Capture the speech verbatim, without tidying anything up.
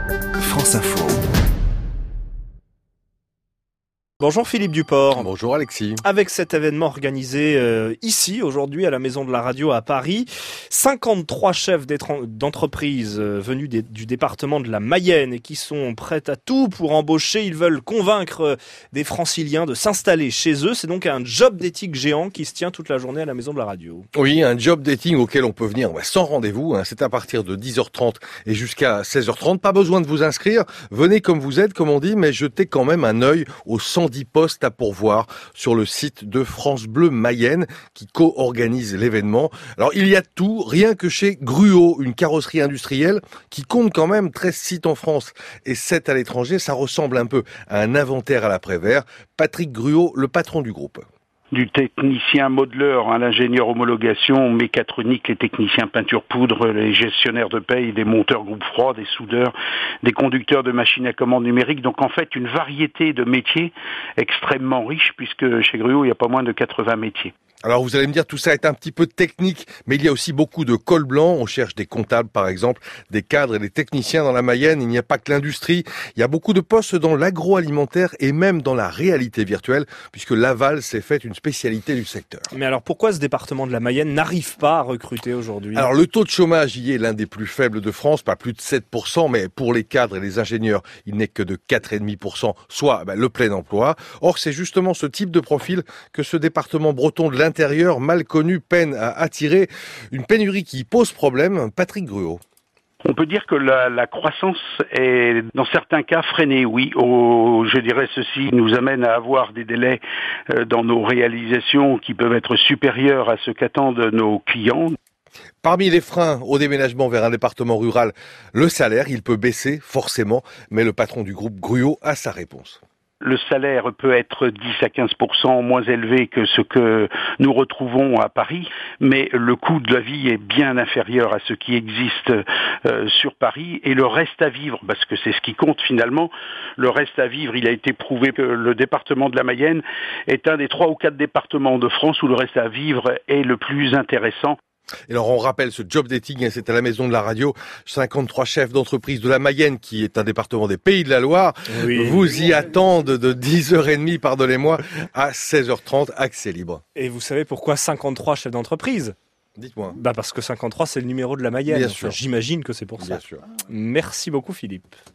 France Info. Bonjour Philippe Duport. Bonjour Alexis. Avec cet événement organisé euh, ici, aujourd'hui, à la Maison de la Radio à Paris, cinquante-trois chefs d'entreprise euh, venus des, du département de la Mayenne et qui sont prêts à tout pour embaucher. Ils veulent convaincre euh, des franciliens de s'installer chez eux. C'est donc un job dating géant qui se tient toute la journée à la Maison de la Radio. Oui, un job dating auquel on peut venir ouais, sans rendez-vous. Hein. C'est à partir de dix heures trente et jusqu'à seize heures trente. Pas besoin de vous inscrire. Venez comme vous êtes, comme on dit, mais jetez quand même un œil au cent dix postes à pourvoir sur le site de France Bleu Mayenne qui co-organise l'événement. Alors il y a tout, rien que chez Gruot, une carrosserie industrielle qui compte quand même treize sites en France et sept à l'étranger. Ça ressemble un peu à un inventaire à l'après-vert. Patrick Gruot, le patron du groupe. Du technicien modeleur à l'ingénieur homologation, mécatronique, les techniciens peinture poudre, les gestionnaires de paye, des monteurs groupe froid, des soudeurs, des conducteurs de machines à commande numérique. Donc en fait une variété de métiers extrêmement riche puisque chez Gruot il y a pas moins de quatre-vingts métiers. Alors vous allez me dire tout ça est un petit peu technique, mais il y a aussi beaucoup de col blanc. On cherche des comptables par exemple, des cadres et des techniciens dans la Mayenne. Il n'y a pas que l'industrie, il y a beaucoup de postes dans l'agroalimentaire et même dans la réalité virtuelle, puisque Laval s'est fait une spécialité du secteur. Mais alors pourquoi ce département de la Mayenne n'arrive pas à recruter aujourd'hui ? Alors le taux de chômage y est l'un des plus faibles de France, pas plus de sept pour cent, mais pour les cadres et les ingénieurs, il n'est que de quatre virgule cinq pour cent, soit ben, le plein emploi. Or c'est justement ce type de profil que ce département breton de l'intérieur, mal connu, peine à attirer. Une pénurie qui pose problème. Patrick Gruot. On peut dire que la, la croissance est, dans certains cas, freinée, oui. Au, je dirais ceci nous amène à avoir des délais euh, dans nos réalisations qui peuvent être supérieurs à ce qu'attendent nos clients. Parmi les freins au déménagement vers un département rural, le salaire, il peut baisser forcément, mais le patron du groupe Gruot a sa réponse. Le salaire peut être dix à quinze pour cent moins élevé que ce que nous retrouvons à Paris, mais le coût de la vie est bien inférieur à ce qui existe euh, sur Paris. Et le reste à vivre, parce que c'est ce qui compte finalement, le reste à vivre, il a été prouvé que le département de la Mayenne est un des trois ou quatre départements de France où le reste à vivre est le plus intéressant. Et alors on rappelle ce job dating, c'est à la Maison de la Radio, cinquante-trois chefs d'entreprise de la Mayenne, qui est un département des Pays de la Loire, oui. Vous y attendent de dix heures trente, pardonnez-moi, à seize heures trente, accès libre. Et vous savez pourquoi cinquante-trois chefs d'entreprise ? Dites-moi. Bah parce que cinquantre-trois c'est le numéro de la Mayenne. Bien sûr. Enfin, j'imagine que c'est pour ça. Bien sûr. Merci beaucoup Philippe.